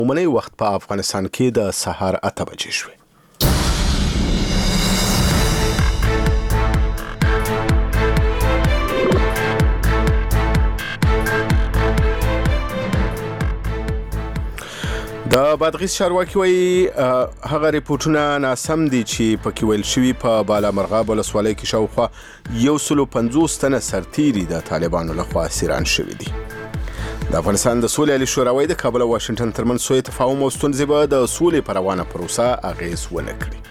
عمومي وخت په افغانستان کې د سهار 8 بجې شوې. د بادغیس چارواکي وایي هغه ریپورتونه ناسم دي چې پکې ویل شوي په بالامرغاب ولسوالۍ کې شاوخوا 150 تنه سرتیري د طالبانو لخوا اسیران شوي دي. د افغانستان د سولې عالي شورا وایي د کابل او واشنګټن ترمنځ سوء تفاهم او ستونزې به د سولې په روانه پروسه اغېز ونه کړي.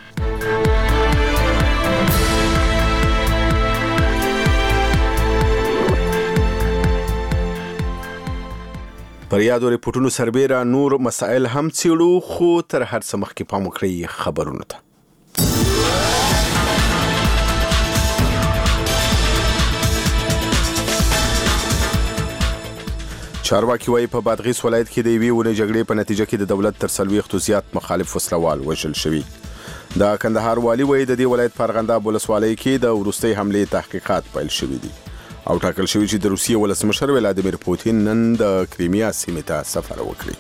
پر یادو ریپورتونو سربیره نور مسائل هم څیړو، خو تر هر څه مخکې پام وکړئ خبرونو ته. چارواکي وایي په بادغیس ولایت کې د یوې اونۍ جګړې په نتیجه کې د دولت تر 40 زیات مخالف وسلوال وژل شوي. د کندهار والي وایي د دې ولایت په ارغنداب ولسوالۍ کې د وروستۍ حملې تحقیقات پیل شوي دي او ټاکل شوی چې د روسیې ولسمشر ولادیمیر پوتین نن د کریمیا سیمې ته سفر وکړي.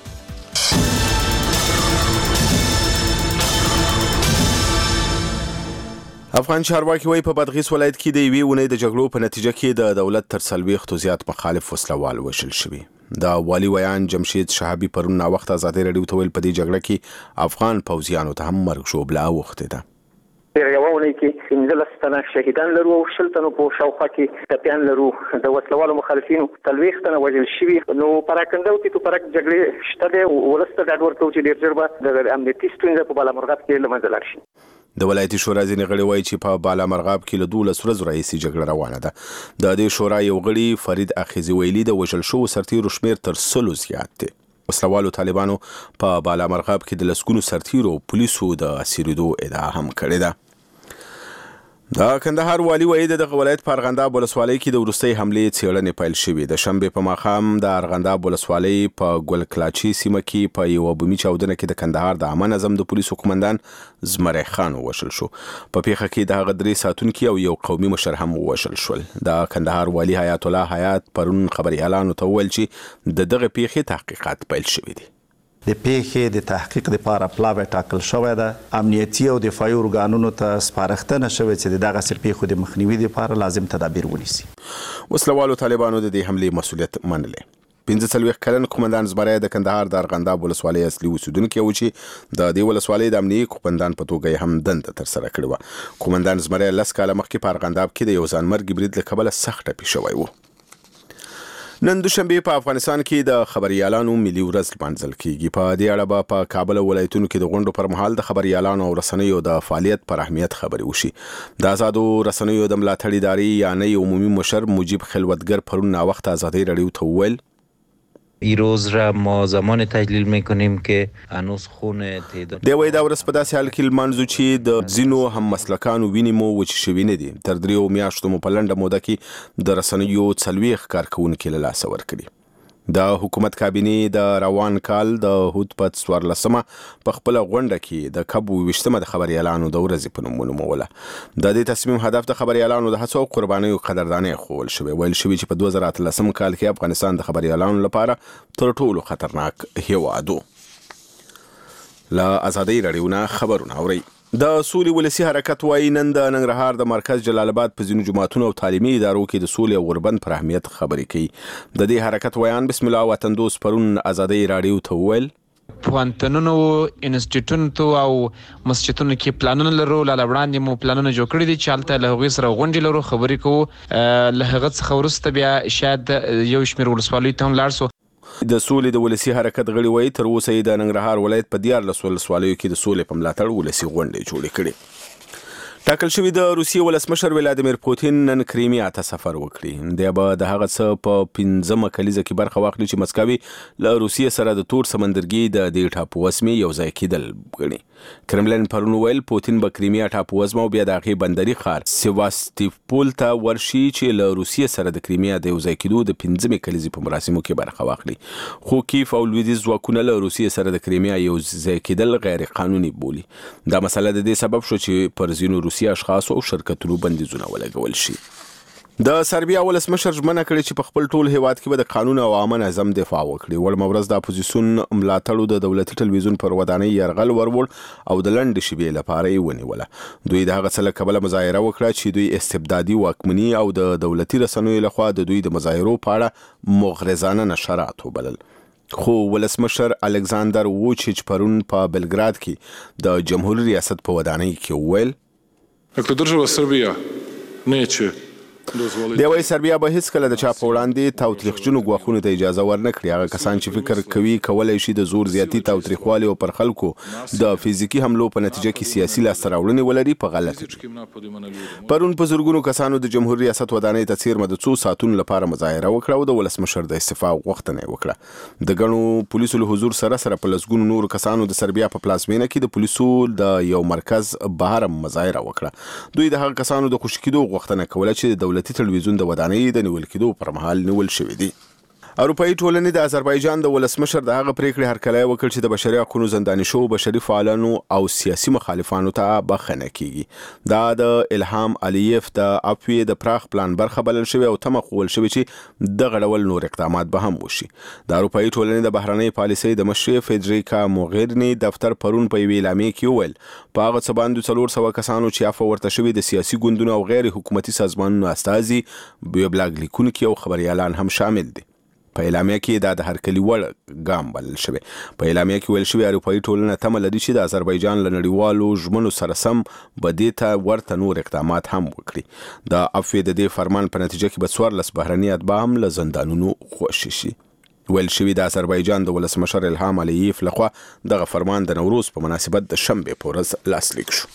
افغان چارواکي وایي په بادغیس ولایت کې د یوې اونۍ د جګړو په نتیجه کې د دولت تر 40 زیات مخالف وسلوال وژل شوي. د والي ویان جمشید شهابي پرون ناوخته ازادي راډیو ته ویل په دې جګړه کې افغان پوځیانو ته هم مرګ ژوبله اوښتې ده. یوه اونۍ کې 15 تنه شهیدان لرو او 20 تنه په شاوخوا کې ټپیان لرو. د وسلوالو مخالفینو 40 تنه وژل شوي. نو پراکنده او توپرک جګړې شته دی. ولسته ډاډ ورکوي چې ډېر ژر به د امنیتي ستونزې په بالامرغاب کې له منځه لاړ شي. د ولایتي شورا ځینې غړي وایي چې په بالامرغاب کې له 12 ورځو راهیسې جګړه روانه ده. د دې شورا یو غړي فرید اخیزي ویلي د وژل شوو سرتیرو شمېر تر 100 زیات دی. وسلوالو طالبانو په بالامرغاب کې د لسګونو سرتیرو پولیسو د اسیرېدو ادعا هم کړې ده. د کندهار والي وایي د دغه ولایت په ارغنداب ولسوالۍ کې د وروستۍ حملې څېړنې پیل شوې. د شنبې په ماښام د ارغنداب ولسوالۍ په ګل کلاچي سیمه کې په یوه بومي چاودنه کې د کندهار د عامه نظم د پولیسو قومندان زمری خان ووژل شو. په پیښه کې د هغه 3 ساتونکي او یو قومي مشر هم ووژل شول. د کندهار والي حیات الله حیات پرون خبریالانو ته وویل چې د دغه پیښې تحقیقات پیل شوي دي. د پیښې د تحقیق لپاره پلاوی ټاکل شوی ده. امنیتي او دفاعي ارګانونو ته سپارښتنه شوې چې د دغسې پیښو د مخنیوي لپاره لازم تدابیر ونیسي. وسلوالو طالبانو د دې حملې مسؤلیت منلی. 45 کلن قومندان زمری د کندهار د ارغنداب ولسوالۍ اصلي اوسیدونکی و چې د دې ولسوالۍ د امنیتي قومندان په توګه هم دنده ترسره کړې وه. قومندان زمری 10 کاله مخکې په ارغنداب کې د یو ځانمرګي برید له کبله سخت ټپي شوی و. نن دوشنبه په افغانستان کې د خبريالانو ملي ورځ لمانځل کیږي. په دې اړه به په کابل ولایتونو کې د غونډو پر مهال د خبريالانو او رسنیو د فعالیت پر اهمیت خبرې وشي. د آزادو رسنیو د ملاتړ ادارې یعنی عمومي مشر مجیب خلوتگر پرون ناوخت ازادي راډیو ته وویل ایروز را ما زمان تحلیل میکنیم که هنوز خون تعداد دی وای دا ورځ په داسې حال کې لمانځو چې د ځینو هم مسلکانو وینې مو وچې شوي نه دي. تر 3 میاشتو مو په لنډه موده کې د رسنیو 40 کارکوونکي له لاسه ورکړي. د حکومت کابینې د روان کال د هود په 14مه په خپل غونډه کې د کب 20مه د خبريالانو د ورځې په نوم ونوموله. د دې تصمیم هدف د خبريالانو د هڅو او قربانیو قدرداني ښوول شوی. ویل شوی چې په 2013 کال کې افغانستان د خبريالانو لپاره تر ټولو خطرناک هیواد و. له ازادي راډیو نه خبرونه اورئ. د سولې ولسی حرکت وایي نن د ننګرهار د مرکز جلال آباد په ځینو جماعتونو او تعلیمي ادارو کې د سولې او غربند پر اهمیت خبرې کوي. د دې حرکت ویان بسم الله وطن دوست پرون ازادي راډیو ته وویل پوهنتونونو انسټیټیوټونو او مسجدونو کې پلانونه لرو. لاله وړاندې مو پلانونه جوړ کړي دي چې هلته له هغوی سره غونډې لرو، خبرې کوو. له هغه څخه وروسته بیا شاید یو شمېر ولسوالیو ته هم لاړ سو. د سولې د ولسی حرکت غړي وایي تر اوسه یې د ننګرهار ولایت په 14 ولسوالیو کې د سولې په ملاتړ ولسی غونډې جوړې کړې. ټاکل شوی د روسیې ولسمشر ولادیمیر پوتین نن کریمیا ته سفر وکړي. دی به د هغه څه په 15مه کلیزه کې برخه واخلي چې مسکوي له روسیې سره د تور سمندرګي د دې ټاپووزمې یو ځای کېدل ګڼي. کرملین پرون ویل پوتین به کریمیا ټاپووزمه او بیا د هغې بندري ښار سیواستوپول ته ورشي چې له روسیې سره د کریمیا د یو ځای کېدو د 15مې کلیزې په مراسمو کې برخه واخلي. خو کیف او لویدیځ ځواکونه له روسیې سره د کریمیا یو ځای کېدل غیر قانوني بولي. دا مسله د دې سبب شو چې پر ځینو روسي اشخاص او شرکتونو بندیزونه ولګول شي. د سربیا ولسمشر ژمنه کړې چې په خپل ټول هیواد کې به د قانون او عامه نظم دفاع وکړي. وړ مورز د اپوزیسیون ملاتړو د دولتي ټلویزیون پر ودانۍ یرغل ورول او د لنډ شیبې لپاره یې ونیوله. دوی د هغه څه له کبله مظاهره وکړه چې دوی استبدادي واکمني او د دولتي رسنیو لخوا د دوی د مظاهرو په اړه مغرضانه نشرات وبلل. خو ولسمشر الکساندر ووچیچ پرون په بلګراد کې د جمهوریت ریاست په ودانۍ کې وویل Dakle, država Srbija neće دی وایي سربیا به هیڅ کله د چا په وړاندې تاوتریخجنو ګواښونو ته اجازه ورنه کړي. هغه کسان چې فکر کوي کولی شي د زور زیاتي تاوتریخوالي او پر خلکو د فزیکي حملو په نتیجه کې سیاسي لاسته راوړنې ولري په غلطه دي. پرون په زرګونو کسانو د جمهوریت ریاست ودانۍ ته څیرمه د څو ساعتونو لپاره مظاهره وکړه او د ولسمشر د استعفا غوښتنه یې وکړه. د ګڼو پولیسو له حضور سره په لسګونو نورو کسانو د سربیا په پلازمینه کې د پولیسو د یو مرکز بهر مظاهره وکړه. دوی د هغه کسانو د خوشي کېدو غوښتنه کوله چې د دولتي ټلویزیون د ودانۍ د نیول کېدو پر مهال نیول شوی دي. اروپایي ټولنې د آذربایجان د ولسمشر د هغه پریکړې هرکلی وکړ چې د بشري حقوقو زنداني شوو بشري فعالانو او سیاسي مخالفانو ته بخښنه کیږي. دا د الهام الیف د عفوې د پراخ پلان برخه بلل شوی او تمه خوول شوی چې دغه ډول نور اقدامات به هم وشي. د اروپایي ټولنې د بهرنۍ پالیسۍ د مشرې فیدریکا موغیرني دفتر پرون په یوې اعلامیې کې وویل په هغه څه باندې 400 کسانو چې عفو ورته شوي د سیاسي ګوندونو او غیر حکومتي سازمانونو استازي بلاګ لیکونکي او خبريالان هم شامل دي. په اعلامیه کې دا د هرکلي وړ ګام بلل شوی. په اعلامیه کې ویل شوی اروپایي ټولنه تمه لري چې د آذربایجان له نړیوالو ژمنو سره سم به دې ته ورته نور اقدامات هم وکړي. د عفوې د دې فرمان په نتیجه کې به 14 بهرني اتباع هم له زندانونو خوشي شي. ویل شوی د آذربایجان د ولسمشر الهام الیف لخوا دغه فرمان د نوروز په مناسبت د شنبې په ورځ لاسلیک شو.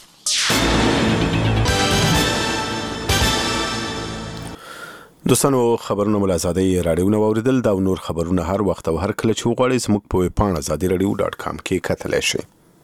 دوستانو خبرونه ملازادي رادیو اوریدل دا نور خبرونه هر وخت او هر کله چې وغواړئ زموږ په ویب پاڼه azadiradio.com کې کتلی شئ.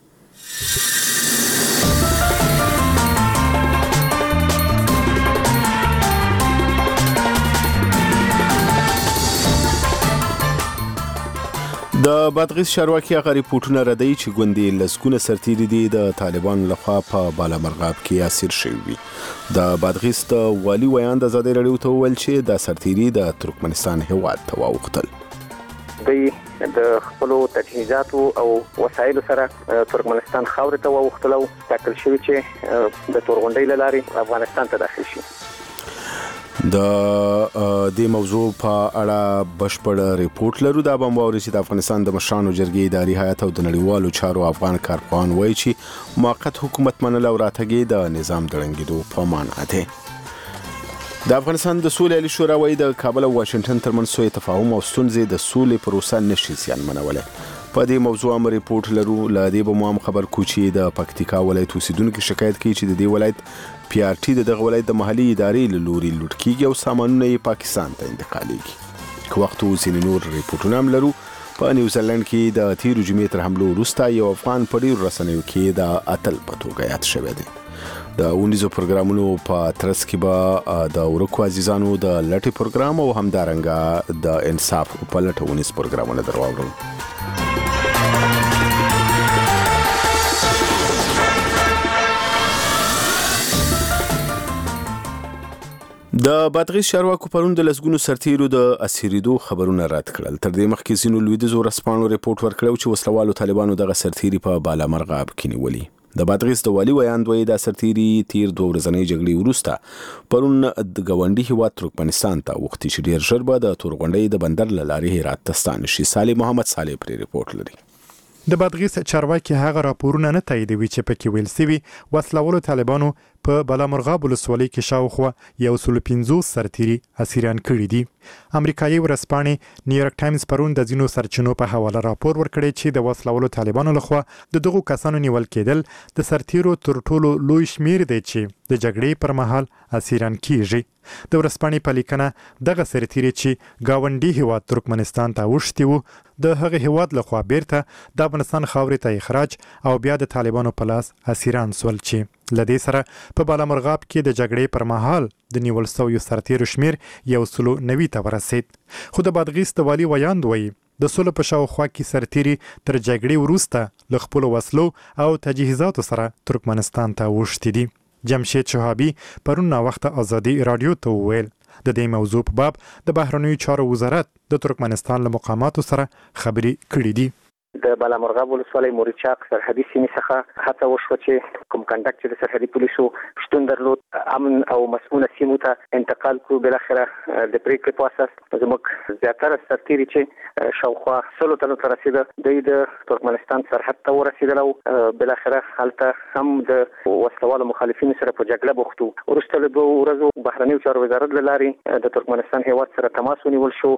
د بادغیس چارواکي هغه ریپورټونه ردوي چې ګوندې لسګونه سرتیري دي د طالبانو لخوا په بالامرغاب کې اسیر شوي وي. د بادغیس د والي ویان د ازادي راډیو ته وویل چې د سرتیري د ترکمنستان هیواد ته واوښتل. دوی د خپلو تجهیزاتو او وسایلو سره ترکمنستان خاورې ته واوښتل او ټاکل شوي چې د تورغونډۍ له لارې افغانستان ته داخل شي. د دې موضوع په اړه بشپړ ریپورت لرو. دا به مو چې د افغانستان د مشرانو جرګې اداري هیئت او د نړیوالو چارو افغان کارپوهان وایي چې موقت حکومت منل او راتګي د نظام د ړنګېدو په معنا ده. د افغانستان د سولې عالی شورا وایي د کابل او واشنگټن ترمنځ سوء تفاهم او ستونزې د سولې پروسه نشي زیانمنولی. په دې موضوع هم ریپورت لرو. له دې به مو هم خبر کو چې د پکتیکا ولایت اوسیدونکو شکایت کوي چې د دې ولایت پی آر ټي دغه ولایت د محلي ادارې له لوري لوټ کیږي او سامانونه یې پاکستان ته انتقالیږي. که وخت وځي نور ریپورتونه هم لرو. په نیوزیلند کې د تیرو جمعې تر حملو وروسته یو افغان په ډیرو رسنیو کې د اتل په توګه یاد شوی دی. د اونیزو پروګرامونو په ترڅ کې به د ورکو عزیزانو د لټي پروګرام او همدارنګه د انصاف په لټه ونیز پروګرامونه درواورو. د بادغیس چارواکو پرون د لسګونو سرتیرو د اسیریدو خبرونه رد کړل. تر دې مخکې ځینو لویدیځو رسپانو ریپورت ورکړو چې وسلوالو طالبانو دغه سرتیري په بالامرغاب کې نیولي. د بادغیس د والي ویان دوی د سرتیري تیر 2 ورځنۍ جګړې وروسته پرون د ګاونډي هیواد ترکمنستان ته وختي چې ډیر ژر به د تورغونډۍ د بندر له لارې هرات ته ستانه شي. صالح محمد صالح پر ریپورت لري. د بادغیس چارواکي هغه راپورونه نه تاییدوي چې پکې ویل سوي وسلوالو طالبانو په بالامرغاب ولسوالۍ کې شاوخوا 150 سرتیري اسیران کړي دي. امریکایي ورځپاڼې نیویارک ټایمز پرون د ځینو سرچینو په حواله راپور ورکړی چې د وسلوالو طالبانو لخوا د دغو کسانو نیول کېدل د سرتیرو تر ټولو لوی شمیر دی چې د جګړې پر مهال اسیران کیږي. د ورځپاڼې په لیکنه دغه سرتیري چې گاونډي هیواد ترکمنستان ته وشتي وو د هغه هیواد لخوا بیرته د افغانستان خاورې ته اخراج او بیا د طالبانو په لاس اسیران سول چې لدې سره په بالامرغاب کې د جګړې پر مهال د نیول شویو سرتیرو شمیر 190 ته ورسید. خو د بادغیس د والي ویاند وایي د سولې په شاوخوا کې سرتیري تر جګړې وروسته له خپلو وسلو او تجهیزاتو سره ترکمنستان ته وشتي دي. جمشید شهابي پرون وخت ازادي رادیو ته وویل د دې موضوع په باب د بهرنیو چارو وزارت د ترکمنستان له مقاماتو سره خبرې کړې دي. د بالامرغاب ولسوالۍ مورچاق سرحدي سیمې څخه هڅه وشوه چې کوم کنډک چې د سرحدي پولیسو شتون درلود امن او مسؤونه سیمو ته انتقال کړو. بالاخره د پریکړې په اساس زموږ زیاتره سرتیري چې شاوخوا 100 تنو ته رسیده د ترکمنستان سرحد ته ورسېدل او بالاخره هلته هم د وسلوالو مخالفینو سره په جګړه بوخت وو. وروسته له 2 ورځو بهرنیو چارو وزارت له لارې د ترکمنستان هیواد سره تماس ونیول شو.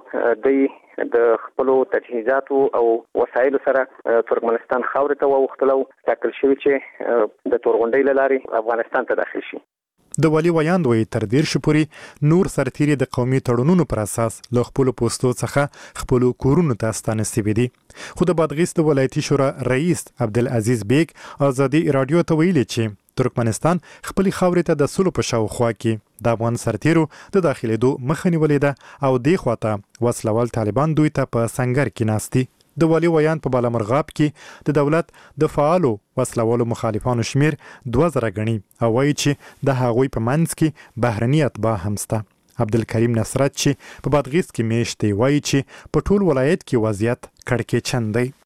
د خپلو تجهیزاتو او وسایلو سره ترکمنستان خاورې ته ووختلو ټاکل شوی چې د تورغونډۍ له لارې افغانستان ته داخل شي. د والي ویاند وایي تر 10 پورې نور سرتیري د قومي تړونونو پر اساس له خپل پوستو څخه خپل کورونو ته ستانه سوي دي. خو د بادغیس د ولایتي شورا رئیس عبدالعزیز بیگ ازادي رادیو ته ویلي چې ترکمنستان خپل خاورې ته د سلو په شاوخوا کې د افغان سرتیرو د داخليدو مخه نیولې ده او د خواته وسلوال طالبان دوی ته په سنگر کې ناستي. د والي ویان په بالامرغاب کې د دولت د فعالو وسلوالو مخالفانو شمیر 2000 غني او وایي چې د هغوی په منځ کې بهرني اتباع هم شته. عبدالکریم نصرت چې په بادغیس کې میشته وایي چې په ټول ولایت کې وضعیت کړکېچن دی.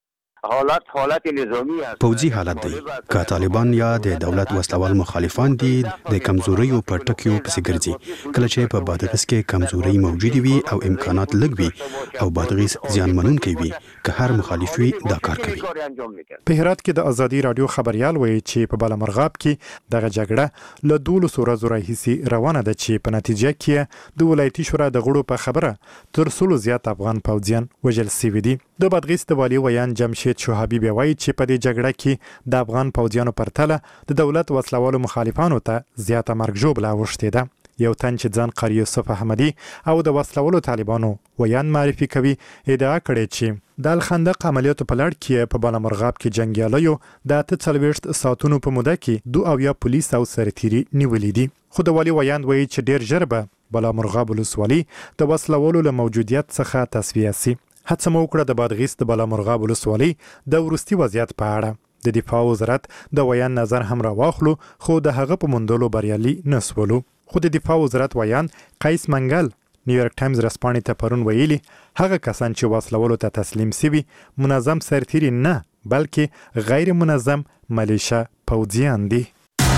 حالت نظامی است. پوځي حالت دی. که طالبان یا د دولت وسلوال مخالفان دي د کمزوري په ټکیو پسې ګرځي. کله چې په بادغیس کې کمزوري موجود وي او امکانات لږ وي او بادغیس زیانمنونکی وي که هر مخالف وي دا کار کوي. په هرات کې د ازادي رادیو خبريال وایي چې په بالامرغاب کې دغه جګړه له 12 ورځو راهیسې روانه ده چې په نتیجه کې د ولایتي شورا د غړو په خبره تر 100 زیات افغان پوځیان وژل شوي دي. د بادغیس د والي ویان جمشید شوهابي وایي چې په دې جګړه کې د افغان پوځیانو پرتله د دولت وسلوالو مخالفانو ته زیاته مرګ ژوبله اوښتې ده. یو تن چې ځان قاری یوسف احمدي او د وسلوالو طالبانو ویان معرفي کوي ادعا کړې چې د الخندق عملیاتو په لړ کې په بالامرغاب کې جنگیالیو د 48 ساعتونو په موده کې 2 پولیس او سرتیري نیولې دي. خو د والي ویان وایي چې ډیر ژر به بالامرغاب ولسوالي د وسلوالو له موجودیت څخه تصفیه شي. هڅه مو وکړه د بادغیس د بالامرغاب ولسوالۍ د وروستي وضعیت په اړه د دفاع وزارت د ویان نظر هم راواخلو خو د هغه په موندلو بریالي نسولو. خو د دفاع وزارت ویان قیس منګل نیویارک ټایمز رسپانې ته پرون ویلي هغه کسان چې وسلوالو ته تسلیم سوي منظم سرتیري نه بلکې غیر منظم ملیشه پوځیان دي.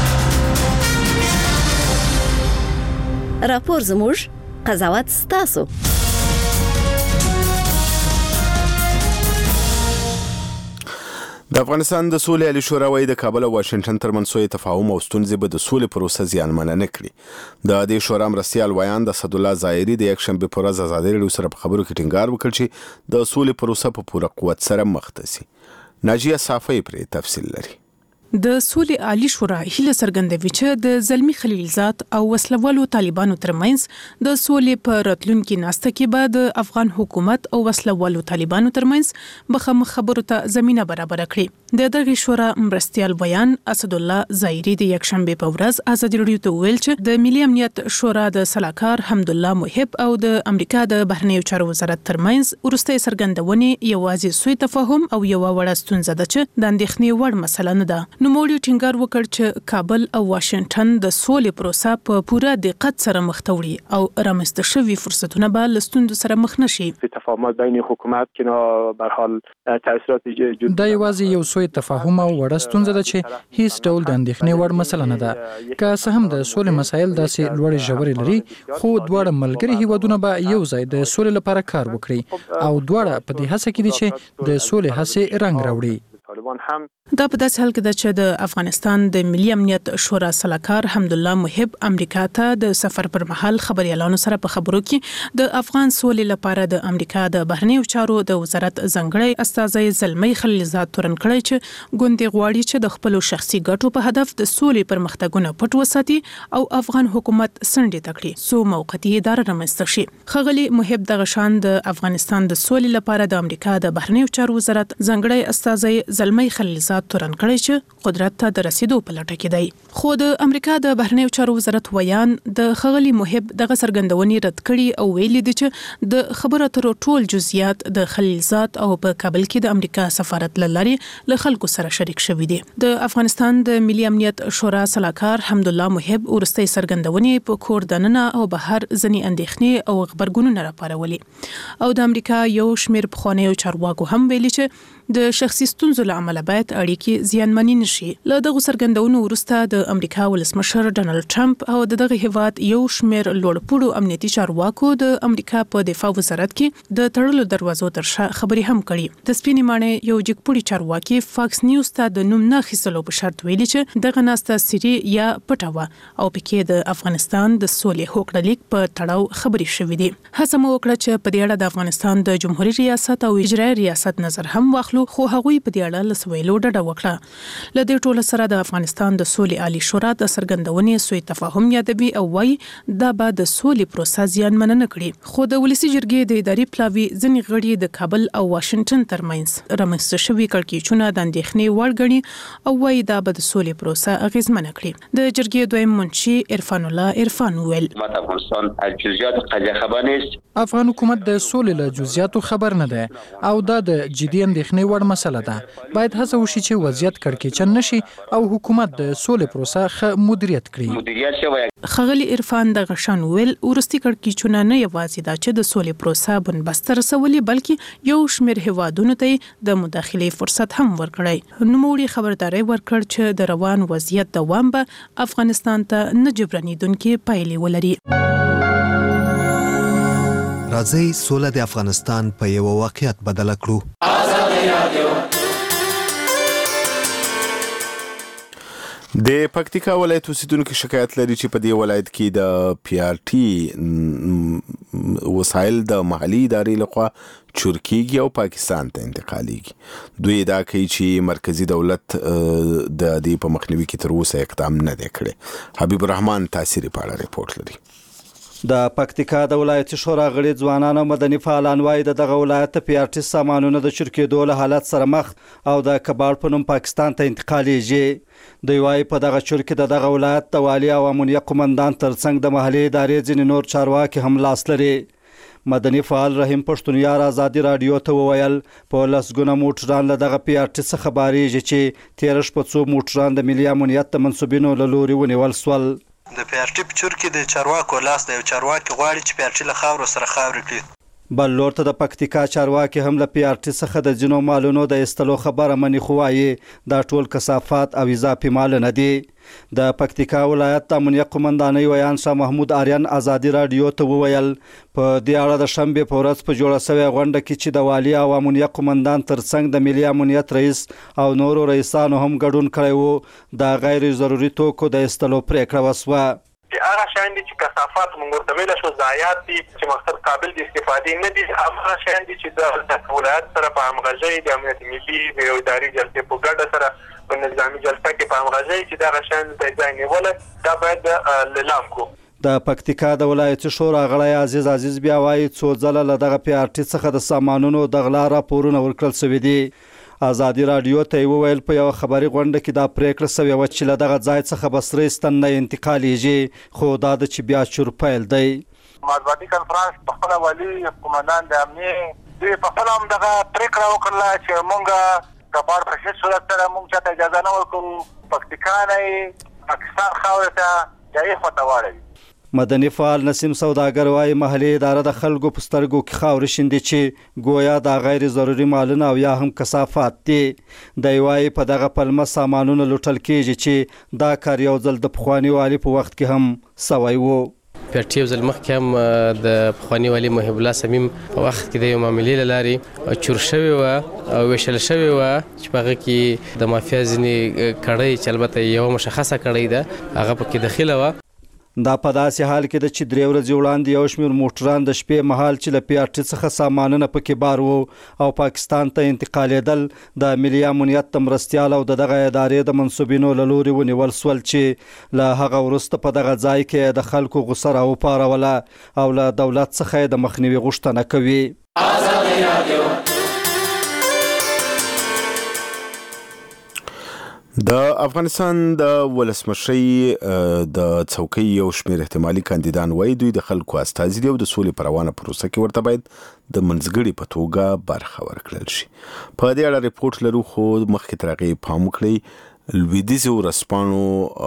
راپور زموږ قضاوت ستاسو. د افغانستان د سولې عالی شورا وايي د کابل او واشنگټن ترمنځ سوی تفاهم او ستونزې به د سولې پروسه زیانمنه نه کړي. د دې شورا مرستیال ویان د اسد الله ظاهري د یک شنبه پر ورځ ازادي رادیو سره په خبرو کې ټینګار وکړ چې د سولې پروسه په پوره قوت سره مخ ته شي. ناجیه صافی پر تفصیل لري. د سولې عالی شورا هیله څرګندوي چې د زلمی خلیلزاد او وسلوالو طالبانو ترمنځ د سولې په راتلونکي ناسته کې به د افغان حکومت او وسلوالو طالبانو ترمنځ مخامخ خبرو ته زمينه برابر کړي. د دغه شورا مرستیال بیان اسد الله ظاهري د یک شنبه په ورځ ازادي رادیو ته ویل چې د ملي امنیت شورا د سلاکار حمد الله محب او د امریکا د بهرنیو چارو وزارت ترمنځ ورسته څرګندونې یوازې سوی تفاهم او یو وړه ستونزه ده چې د اندېښنې وړ مسله نه ده. نو موږ ټینګار وکړ چې کابل او واشنگټن د سولې پروسه په پوره دقت سره مخ ته وړي او رامنځته شوي فرصتونه به له ستونزو سره مخ نشي. تفاهمات بین حکومت که به هر حال تاثیرات دا یوازې یو سوی تفاهم او وړه ستونزه ده چې هیڅ ډول د اندېښنې وړ مسله نه ده. که څه هم د سولې مسایل داسې لوړې ژورې لري خو دواړه ملګري هیوادونه به یو ځای د سولې لپاره کار وکړي او دواړه په دې هڅه کې دي چې د سولې هڅې رنګ راوړي. دا په داسې حال کې ده چې د افغانستان د ملي امنیت شورا سلاکار حمد الله محب امریکا ته د سفر پر مهال خبريالانو سره په خبرو کې د افغان سولې لپاره د امریکا د بهرنیو چارو د وزارت ځانګړی استازی زلمی خلیلزاد تورن کړی چې ګوندې غواړي چې د خپل شخصي ګټو په هدف د سولې پرمختګونه پټ وساتي او افغان حکومت سندې تکړي سو موقتی اداره رامنځته شي. خغلی محب دغه شان د افغانستان د سولې لپاره د امریکا د بهرنیو چارو وزارت ځانګړی استازی زلمی خلیلزاد تورن کړی چې قدرت ته د رسیدو په لټه کې دی. خو د امریکا د بهرنیو چارو وزارت ویان د ښاغلي محب دغه څرګندونې رد کړي او ویلي دي چې د خبرو اترو ټول جزئیات د خلیلزاد او په کابل کې د امریکا سفارت له لارې له خلکو سره شریک شوي دي. د افغانستان د ملي امنیت شورا سلاکار حمدالله محب ورستۍ څرګندونې په کور دننه او بهر ځنې اندېښنې او غبرګونونه راپارولي او د امریکا یو شمېر پخوانیو چارواکو هم ویلي چې د شخصي ستونزو له امله باید اړیکې زیانمنې نشي. له دغو څرګندونو وروسته د امریکا ولسمشر ډانلډ ټرمپ او دغه هیواد یو شمېر لوړپوړو امنیتي چارواکو د امریکا په دفاع وزارت کې د تړلو دروازو تر شا خبرې هم کړي. د سپینې ماڼۍ یو جګپوړي چارواکي فاکس نیوز ته د نوم نه اخیستلو په شرط ویلي چې دغه ناسته سری یا پټه وه او پکې د افغانستان د سولې هوکړه لیک په تړاو خبرې شوې دي. هڅه مو وکړه چې په دې اړه د افغانستان د جمهوریت ریاست او اجرایي ریاست نظر هم واخلو، خو هغوی په دې اړه له سویلو ډډه وکړه. له دې ټولو سره د افغانستان د سولې عالی شورا د څرګندونې سوی تفاهم یادوي او وايي دا به د سولې پروسه زیانمن نه کړي. خو د ولسي جرګې د اداري پلاوي ځینې غړي د کابل او واشنگټن ترمنځ رامنځته شوي کړکېچونه د اندېښنې وړ ګڼي او وايي دا به د سولې پروسه اغېزمنه کړي. د جرګې دویم منشي عرفان الله عرفان ویل افغانستان از جزئیات قضیه خبر نیست. افغان حکومت د سولې له جزئیاتو خبر نه ده او دا د جدي اندېښنې وړ مسله ده. باید هڅه وشي چې وضعیت کړکېچن نشي او حکومت د سولې پروسه ښه مدیریت کړي. ښاغلي عرفان دغه شان ویل وروستي کړکېچونه نه یوازې دا چې د سولې پروسه بنبست رسولې بلکې یو شمېر هیوادونو ته د مداخلې فرصت هم ورکړی. نوموړي خبرداری ورکړ چې د روان وضعیت دوام به افغانستان ته نه جبرانېدونکې پایلې ولري. راځئ سوله د افغانستان په یو واقعیت بدله کړو. د پکتیکا ولایت اوسیدونکو شکایت لري چې په دې ولایت کې د پی آر ټي وسایل د محلي ادارې لخوا چورکیږي او پاکستان ته انتقالیږي. دوی ادعا کوي چې مرکزی دولت د دې په مخنیوي کې تر اوسه اقدام نه دی کړی. حبیب الرحمن تاثیري په اړه ریپورت لري. د پکتیکا د ولایتي شورا غړي ځوانان او مدني فعالان وایي دغه ولایت ته پی آر ټي سامانونه د چورکېدو له حالت سره مخ او د کباړ په نوم پاکستان ته انتقالیږي. دوی وایي په دغه چورکې د دغه ولایت د والي او امنیه قومندان ترڅنګ د محلي ادارې ځینې نور چارواکي هم لاس لري. مدني فعال رحیم پښتونیار ازادي رادیو ته وویل په لسګونه موټران له دغه پی آر ټي څخه بارېږي چې تېره شپه څو موټران د ملي امنیت د منصوبینو له لوري ونیول سول. د پی آر ټي په چورکې د چارواکو لاس دی. یو چارواکي غواړي چې پی آر ټي له خاورو سره خاورې کړي. بل لور ته د پکتیکا چارواکي هم له پی آر ټي څخه د ځینو مالونو د ایستلو خبره مني، خو وایي دا ټول کثافات او اضافي مالونه دي. د پکتیکا ولایت د امنیه قومندانۍ ویان شاه محمود آریان ازادي رادیو ته وویل په دې اړه د شنبې په ورځ په جوړه شوې غونډه کې چې د والي او امنیه قومندان ترڅنګ د ملي امنیت رئیس او نورو رئیسانو هم ګډون کړی وو، د غیر ضروري توکو د ایستلو پریکړه وسوه. هغه شیان دي چې کثافات موږ ورته ویلی شو ضایعات دي چې مقصد قابل د استفادې نه دي. هغه شیان دي چې د ولایت سره په همغږۍ د امنیت ملي د یو اداري جلسې په ګډه سره په نظامي جلسه کې په همغږۍ چې دغه شیان ته ځای نیولی دا باید لیلام کړو. د پکتیکا د ولایتي شورا غړی عزیز بیا وایي څو ځله له دغه پی آر ټي څخه د سامانونو د غلا راپورونه ورکړل شوي دي. ازادي رادیو ته وویل په یو خبري غونډه کې دا پریکړه شوې وه چې له دغه ځای څخه به سرې ستن نه انتقالیږي، خو دا د چې بیا چور پیل دی. مطبوعاتي کنفرانس په خپله والي قومندان د امنیې دوی په خپله هم دغه پریکړه وکړله چې موږ کباړ په هېڅ صورت سره موږ چاته اجازه نه ورکوو پکتیکا نه یې پاکستان خاورې ته جایي خواته واړوي. مدني فعال نسیم سوداګر وایي محلي اداره د خلکو په سترګو کې خاورې شیندي چې گویا دا غیر ضروري مالونه او یا هم کثافات دي. دی وایي په دغه پلمه سامانونه لوټل کېږي چې دا کار یو ځل د پخواني والي په وخت کې هم سوی و. پی آر ټي یو ځل مخکې هم د پخواني والي محب الله صمیم په وخت کې د یو معاملې له لارې چور شوې وه او ویشل شوې وه چې په هغه کې د مافیا ځینې کړۍ چې البته یوه مشخصه کړۍ ده هغه پکې دخیله وه. دا په داسې حال کې ده چې 3 ورځې وړاندې یو شمېر موټران د شپې مهال چې له پی آر ټي څخه سامانونه پکې بار وو او پاکستان ته انتقالېدل د ملي امنیت د مرستیال او دغه ادارې د منصوبینو له لوري ونیول سول چې له هغه وروسته په دغه ځای کې د خلکو غوسه راوپاروله او له دولت څخه د مخنیوي غوښتنه کوي. د افغانستان د ولسمشي د څوکۍ یو شمېر احتمالي کاندیدان وایي دوی د خلکو استازي دي او د سولې په روانه پروسه کې ورته باید د منځګړي په توګه برخه ورکړل شي. په دې اړه ریپورت لرو، خو مخکې تر هغې پام وکړئ لویدیځو ورځپاڼو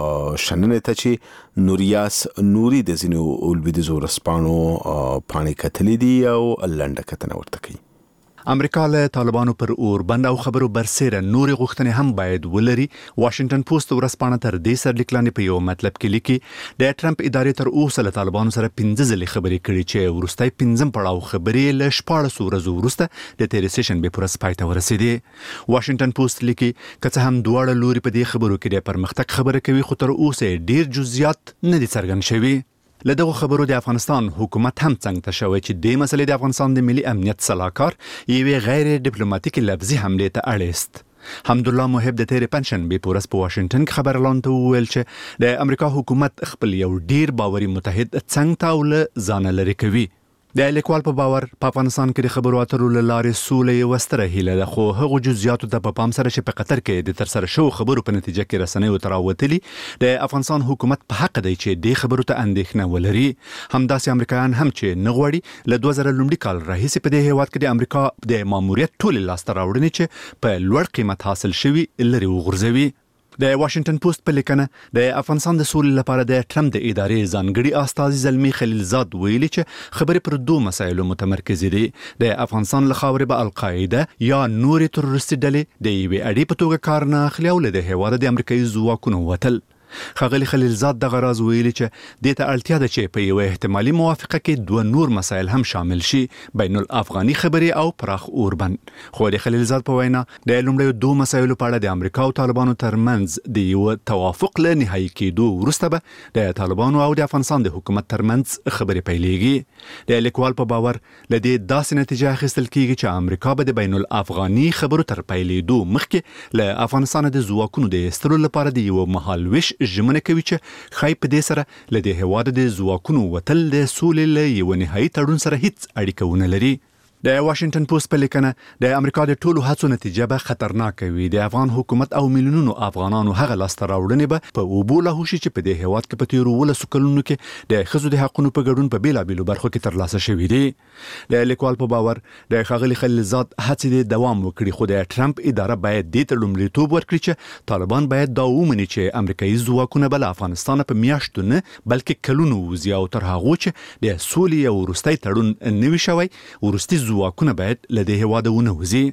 شننې ته چې نوریاس نوري د ځینو لویدیځو ورځپاڼو پاڼې کتلې دي او لنډه کتنه ورته کوي. امریکا له طالبانو پر اوربند او خبرو برسېره نورې غوښتنې هم باید ولري. واشنگټن پوسټ ورځپاڼه تر دې سرلیک لاندې په یو مطلب کې لیکي د ټرمپ ادارې تر اوسه له طالبانو سره 15 ځلې خبرې کړي چې وروستی 15 پړاو خبرې له 14 ورځو وروسته د تېرې سیشن به پوره پای ته ورسېدې. واشنگټن پوسټ لیکي که څه هم دواړه لوري په دې خبرو کې د پرمختګ خبره کوي، خو تر اوسه ډیر جزئیات نه دي څرګند شوي. له دغه خبرو د افغانستان حکومت هم څنګ ته شوی چې د مسلې د افغانستان د ملي امنیت صلاحکار یوې غیر ډیپلوماټیکي لفظي حملې ته اړیست. حمدالله محب د تېرې پنجشنبې په ورځ په واشنګټن کې خبر اعلان ته وویل چې د امریکا حکومت خپل یو ډیر باوري متحد څنګ ته او له ځانه لرې کوي. د لیکوال په باور په افغانستان کې د خبرو اترو له لارې سوله یوه ستره هیله ده، خو هغو جزئیاتو ته په پام سره چې په قطر کې د ترسره شوو خبرو په نتیجه کې رسنیو ته راوتلي، د افغانستان حکومت په حق دی چې دې خبرو ته اندېښنه ولري. همداسې امریکایان هم چې نه غواړي له 2000 لومړي کال راهیسې په دې هیواد کې د امریکا د ماموریت ټولې لاسته راوړنې چې په لوړ قیمت حاصل شوي لرې وغورځوي. د واشنگټن پوسټ په لیکنه د افغانستان د سولې لپاره د ټرمپ د ادارې ځانګړي استازي زلمی خلیلزاد ویلي چې خبرې پر دوه مسایلو متمرکز دي. د افغانستان له خاورې به القاعده یا نورې تروریستي ډلې د یوې اډې په توګه کار نه اخلي او له د هیواد د امریکایي ځواکونو وتل. ښاغلي خلیلزاد دغه راز ویلي چې دې ته اړتیا ده چې په یوه احتمالي موافقه کې دوه نور مسایل هم شامل شي، بین الافغاني خبرې او پراخ اوربند. خو د خلیلزاد په وینا د لومړیو دوه مسایلو په اړه د امریکا او طالبانو ترمنځ د یو توافق له نهایي کېدو وروسته به د طالبانو او د افغانستان د حکومت ترمنځ خبرې پیلېږي. د لیکوال په باور له دې داسې نتیجه اخیستل کېږي چې امریکا به د بین الافغاني خبرو تر پیلېدو مخکې له افغانستان د ځواکونو د ایستلو لپاره د یو مهالویش ژمنه کوي چې ښایي په دې سره له دې هېواده د ځواکونو وتل د سولې له یوه نهایي تړون سره هیڅ اړیکه ونه لري. د واشنگټن پوسټ په لیکنه د امریکا د ټولو هڅو نتیجه به خطرناکه وي. د افغان حکومت او میلیونونو افغانانو هغه لاسته راوړنې به په اوبو لاهو شي چې په دې هېواد کې په تېرو 12 کلونو کې د ښځو د حقونو په ګډون په بېلابېلو برخو کې ترلاسه شوي دي. د لیکوال په باور د ښاغلي خلیلزاد هڅې د دوام وکړي، خو د ټرمپ اداره باید دې ته لومړیتوب ورکړي چې طالبان باید دا ومني چې امریکایي ځواکونه به له افغانستانه په میاشتو نه بلکې کلونو وځي، او تر هغو چې د سولې یو وروستی تړون نه وي شوی وروستي ځواکونه باید له دې هېواده ونه وځي.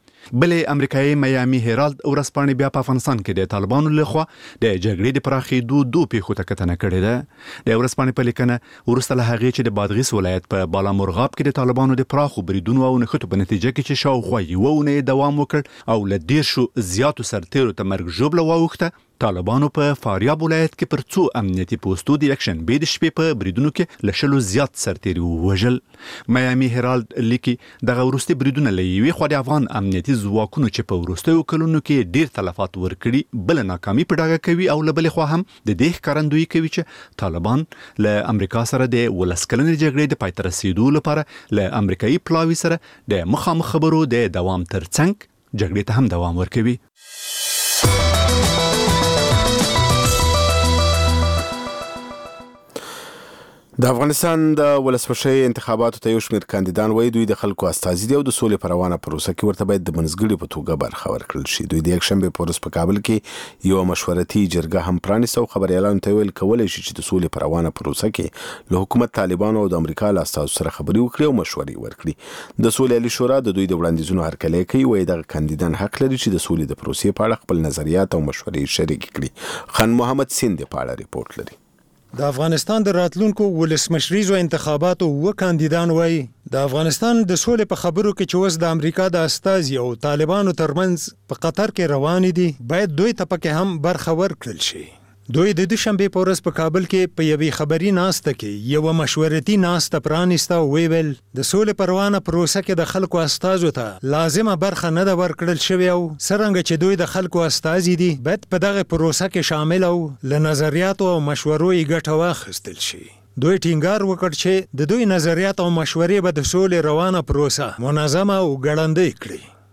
بلې امریکایي میامي هیرالد ورځپاڼې بیا په افغانستان کې د طالبانو لخوا د جګړې د پراخېدو دوه پیښو ته کتنه کړې ده. د ورځپاڼې په لیکنه وروسته له هغې چې د بادغیس ولایت په بالامرغاب کې د طالبانو د پراخو بریدونو او نښتو په نتیجه کې چې شاوخوا یوه اونۍ دوام وکړ او له 10 زیاتو سرتیرو ته مرګ ژوبله واوښته، طالبانو په فاریاب ولایت کې پر څو امنیتي پوستو د یکشنبې د شپې په بریدونو کې له 100 زیات سرتیري ووژل. میامي هیرالد لیکي دغه وروستي بریدونه له یوې خوا د افغان امنیتي ځواکونو چې په وروستیو کلونو کې ډیر تلفات ورکړي بله ناکامي په ډاګه کوي، او له بلې خوا هم د دې ښکارندویي کوي چې طالبان له امریکا سره د 12 کلنې جګړې د پای ته رسېدو لپاره له امریکایي پلاوي سره د مخامخ خبرو د دوام ترڅنګ جګړې ته هم دوام ورکوي. د افغانستان د ولسمشي انتخاباتو ته یو شمېر کاندیدان وایي دوی د خلکو استازي دي او د سولې په روانه پروسه کې ورته باید د منځګړي په توګه برخه ورکړل شي. دوی د یکشنبې په ورځ په کابل کې یوه مشورتي جرګه هم پرانیسته او خبریالانو ته ویل کولی شي چې د سولې په روانه پروسه کې له حکومت، طالبانو او د امریکا له استازو سره خبرې وکړي او مشورې ورکړي. د سولې عالي شورا د دوی د وړاندیزونو هرکلی کوي، وایي دغه کاندیدان حق لري چې د سولې د پروسې په اړه خپل نظریات او مشورې شریک کړي. خان محمد سیند په اړه ریپورت لري. د افغانستان د راتلونکو ولسمشریزو انتخاباتو کاندیدان وایي د افغانستان د سولې په خبرو کې چې اوس د امریکا د استازي او طالبانو ترمنځ په قطر کې روانې دي باید دوی ته پکې هم برخه ورکړل شي. دوی د دوشنبې په ورځ په کابل کې په یوې خبري ناسته کې یوه مشورتي ناسته پرانیسته او ویل د سولې په روانه پروسه کې د خلکو استازو ته لازمه برخه نه ده ورکړل شوې، او څرنګه چې دوی د خلکو استازي دي باید په دغه پروسه کې شامل او له نظریاتو او مشورو یې ګټه واخیستل شي. دوی ټینګار وکړ چې د دوی نظریات او مشورې به د سولې روانه پروسه منظمه او ګړندۍ کړي.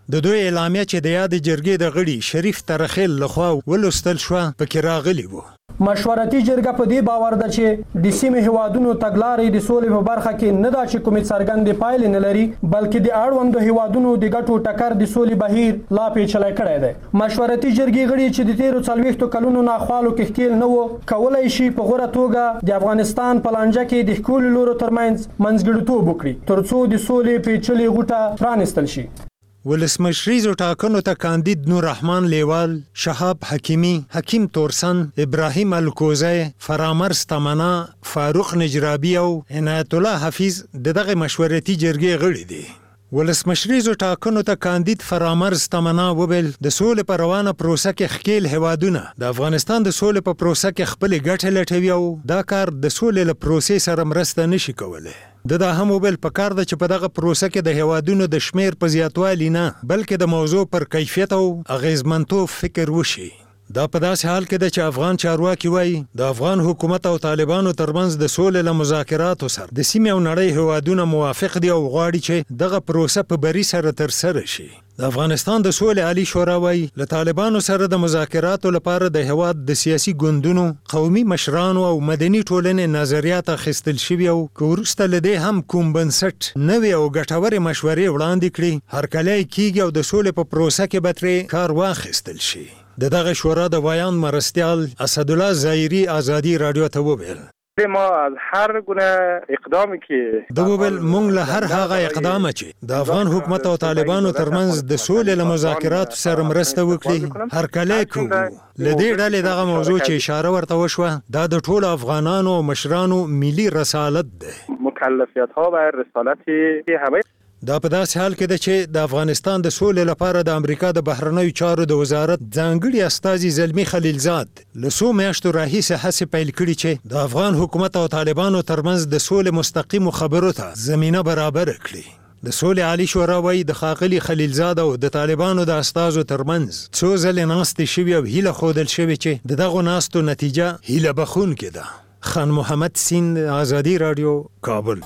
د دوی اعلامیه چې د یاد جرګې د غړي شریف ترخیل لخوا ولوستل شو پکې راغلی وو. مشورتي جرګه په دې باور ده چې د سیمې هیوادونو تګلارې د سولې په برخه کې نه دا چې کومې څرګندې پایلې نه لري بلکې د اړوندو هیوادونو د ګټو ټکر د سولې بهیر لا پیچلی کړی دی. مشورتي جرګې غړي چې د تیرو 40 کلونو ناخوالو کې ښکیل نه وو کولای شي په غوره توګه د افغانستان په لانجه کې د ښکلو لورو ترمنځ منځګړیتوب وکړي ترڅو د سولې پیچلې غوټه پرانیستل شي. ولسمشریزو ټاکنو ته کاندید نور رحمان لیوال، شهاب حکیمی، حکیم تورسن، ابراهیم الکوزی، فرامرز تمنا، فاروق نجرابی او عنایت الله حفیظ دغه مشورتي جرګې غړي دي. ولسمشریزو ټاکنو ته کاندید فرامرز تمنا وبل د سولې په روانه پروسه کې ښکیل هیوادونه د افغانستان د سولې په پروسه کې خپل ګټه لټوي او دا کار د سولې له پروسې سره مرسته نشي کولای. دا هم وبل په کار د چې په دغه پروسه کې د هیوادونو د شمیر په زیاتوالي نه بلکې د موضوع پر کیفیت او اغیزمنتوب فکر وشي. دا په داسې حال کې ده چې افغان چارواکي وایي د افغان حکومت او طالبانو ترمنځ د سولې له مذاکراتو سره د سیمې او نړۍ هیوادونه موافق دي او غواړي چې دغه پروسه په بری سره ترسره شي. د افغانستان د سولې عالی شورا وایي له طالبانو سره د مذاکراتو لپاره د هیواد د سیاسي ګوندونو، قومي مشرانو او مدني ټولنې نظریات اخیستل شوي او که وروسته له دې هم کوم بنسټ نوې او ګټورې مشورې وړاندې کړي هرکلی کیږي او د سولې په پروسه کې به ترې کار واخیستل شي. دغه شورا د ویان مرستیال اسدالله ظاهري آزادي رادیو ته وویل ما از هر گونه اقدامی که دوبل مونږ له هر هغه اقدام چې د افغان حکومت او طالبانو ترمنځ د سولې له مذاکراتو سره مرسته وکړي هرکلی کوو. له دې ډلې دغه موضوع چې اشاره ورته وشوه دا د ټولو افغانانو او مشرانو ملي رسالت دی. مکلفیت ها و رسالت همه دا په داسې حال کې ده چې د افغانستان د سولې لپاره د امریکا د بهرنیو چارو د وزارت ځانګړي استازي زلمي خلیلزاد له څو میاشتو راهیسې هڅې پیل کړي چې د افغان حکومت او طالبانو ترمنځ د سولې مستقیمو خبرو ته زمینه برابره کړي. د سولې عالی شورا وایي د ښاغلي خلیلزاد او د طالبانو د استازو ترمنځ څو ځلې ناستې شوي او هیله ښودل شوې چې د دغو ناستو نتیجه هیله بخونکې ده. خان محمد سیند، آزادي رادیو، کابل.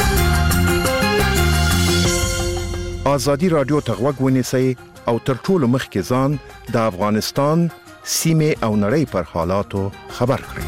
آزادي رادیو ته غوږ ونیسئ او تر ټولو مخکې ځان د افغانستان سیمې او نړۍ پر حالاتو خبر کړئ.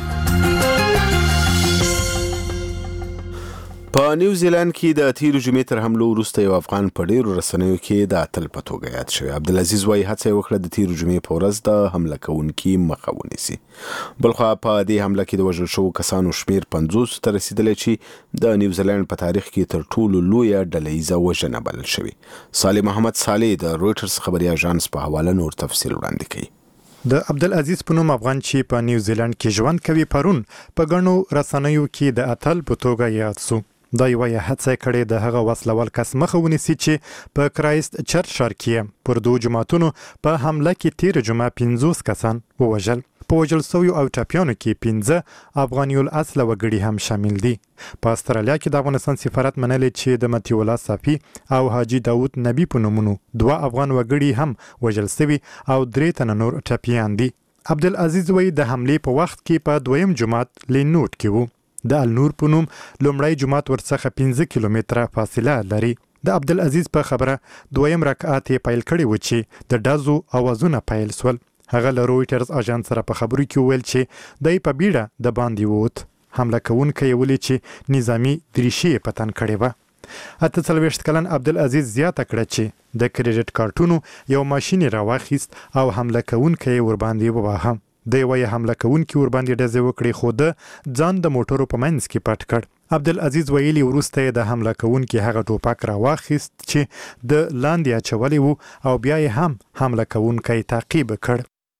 په نیوزیلند کې د تیرو جمعې تر حملو وروسته یو افغان په ډیرو رسنیو کې د اتل په توګه یاد شوی. عبدالعزیز وایي هڅه یې وکړه د تیرو جمعې په ورځ د حمله کوونکي مخه ونیسي. بلخوا په دې حمله کې د وژل شوو کسانو شمیر 50 ته رسیدلی چې د نیوزیلند په تاریخ کې تر ټولو لویه ډلهییزه وژنه بلل شوې. صالح محمد صالح د رویټرز خبري اژانس په حواله نور تفصیل وړاندې کوي. د عبدالعزیز په نوم افغان چې په نیوزیلند کې ژوند کوي پرون په ګڼو رسنیو کې د اتل په توګه یاد سو. دا یو هڅه کړې د هغه وسلوال کس مخه ونیسي چې په کرایست چرچ ښار کې پر دوه جماعتونو په حمله کې تیر جمعه 50 کسان ووژل. په وژل شویو او ټپیانو کې 15 افغاني الاصل وګړي هم شامل دي. په استرالیا کې د افغانستان سفارت منلي چې د متي الله صافي او حاجی داود نبی په نومونو 2 افغان وګړي هم وژل شوي او 3 تنه نور ټپیان دي. عبدالعزیز وایي د حملې په وخت کې په دویم جماعت لینوټ کې وو. د النور په نوم لومړی جماعت ورڅخه 15 کیلومتره فاصله لري. د عبدالعزیز په خبره دویم رکعت یې پیل کړی و چې د ډزو اوازونه پیل سول. هغه له رویټرز اژانس سره په خبرو کې ویل چې دای په بیړه د باندې ووت. حمله کوونکی ولې چې نظامی دریشي په تن کړې وه. 48 کلن عبدالعزیز زیاته کړه چې د کریډټ کارتونو یو ماشین راواخیست او حمله کوونکی ورباندې وواهه. د یوې حمله کوونکي ورباندې ډزې وکړې خو د ځان د موټرو په منځ کې پټ کړ. عبدالعزیز ویلي وروسته یې د حمله کوونکي هغه ټوپک راواخیست چې د لاندې اچولی و او بیا یې هم حمله کوونکی تعقیب کړ.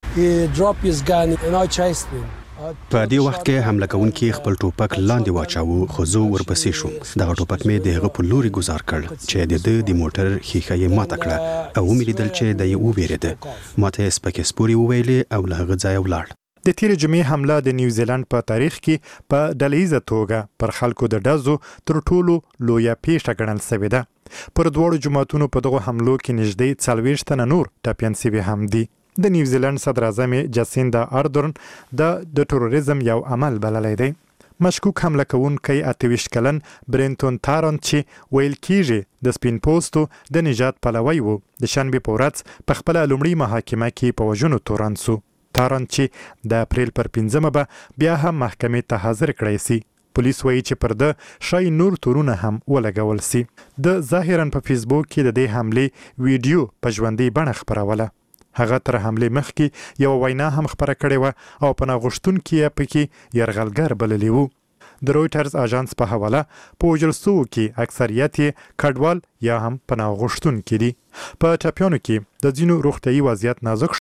په دې وخت کې حمله کوونکي خپل ټوپک لاندې واچاوه خو زه ورپسې شوم. دغه ټوپک مې د هغه په لوري گزار کړ چې د موټر ښیښه یې ماته کړه او ومې لیدل چې د یې وبېرېده. ماته یې سپکې سپورې وویلې او له هغه ځایه ولاړ. د تیر جمعې حمله د نیوزیلند په تاریخ کې په ډلهییزه توګه پر خلکو د ډزو تر ټولو لویه پیښه ګڼل شوې ده. پر دواړو جماعتونو په دغو حملو کې نږدې 40 تنه نور ټپیان شوي هم دي. د نیوزیلند صدر اعظم جاسیندا آردرن د تروریزم یو عمل بللی دی. مشکوک حمله کوونکی 28 کلن برینتون تارانت چې ویل کیږي د سپین پوستو د نجات پلوی و د شنبې په ورځ په خپل لومړي محاکمه کې په وژنو تورن سو. تارانت چې د اپریل پر 15مه به بیا هم محکمې ته حاضر کړی سي. پولیس وایي چې پر ده شای نور تورونه هم ولګول سي. د ظاهرا په فیسبوک کې د دې حملې ویډیو په ژوندۍ بڼه خپروله. هغه تر حملې مخکې یو وینا هم خپره کړې وه او پناه غوښتونکي یې پکې یرغلګر بللی وو. د رویټرز اژانس په حواله په وژل سوو کې اکثریت یې کډوال یا هم پناه غوښتونکي دي. په ټپیانو کې د ځینو روغتیایي وضعیت نازک